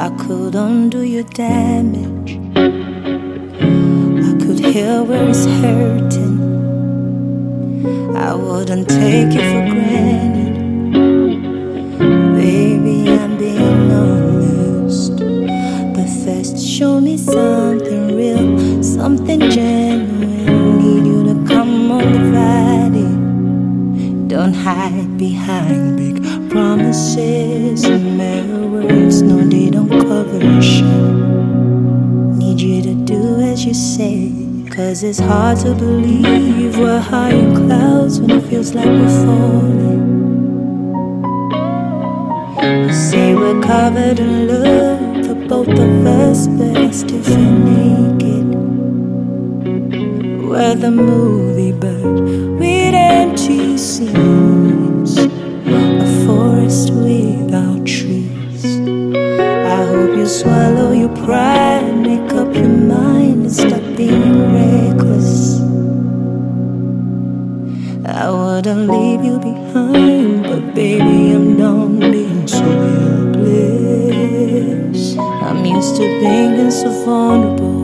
I could undo your damage. I could heal where it's hurting. I wouldn't take you for granted. Baby, I'm being honest. But first, show me something real, something genuine. Need you to come on the Friday. Don't hide behind big promises and mere words. No, they don't cover a shit. Need you to do as you say, 'cause it's hard to believe we're high in clouds when it feels like we're falling. You say we're covered in love for both of us, but I still feel naked. We're the movie, but with empty scenes, a forest without trees. I hope you swallow your pride, make up your mind, and stop being reckless. I wouldn't leave you behind, but baby, I'm done being so helpless. I'm used to being so vulnerable.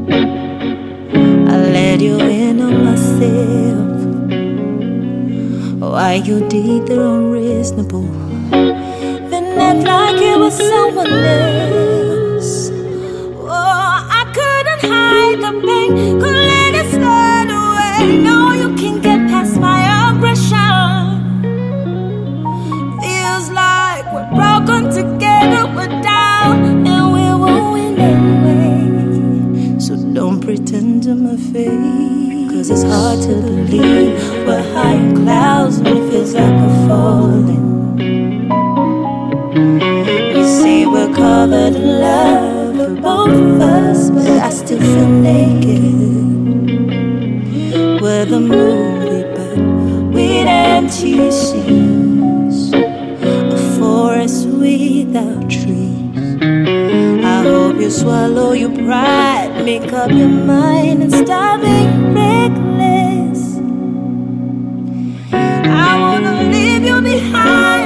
I let you in on myself. Why you did the unreasonable, then act like it was someone else. Oh, I couldn't hide the pain, couldn't let it slide away. No, you can't get past my aggression. Feels like we're broken together, we're down, and we won't win anyway. So don't pretend to my face, 'cause it's hard to believe we're high in clouds when it feels like we're falling. You say we're covered in love for both of us, but I still feel naked. We're the movie, but with empty scenes, a forest without trees. I hope you swallow your pride, make up your mind, and stop being reckless. I wanna leave you behind.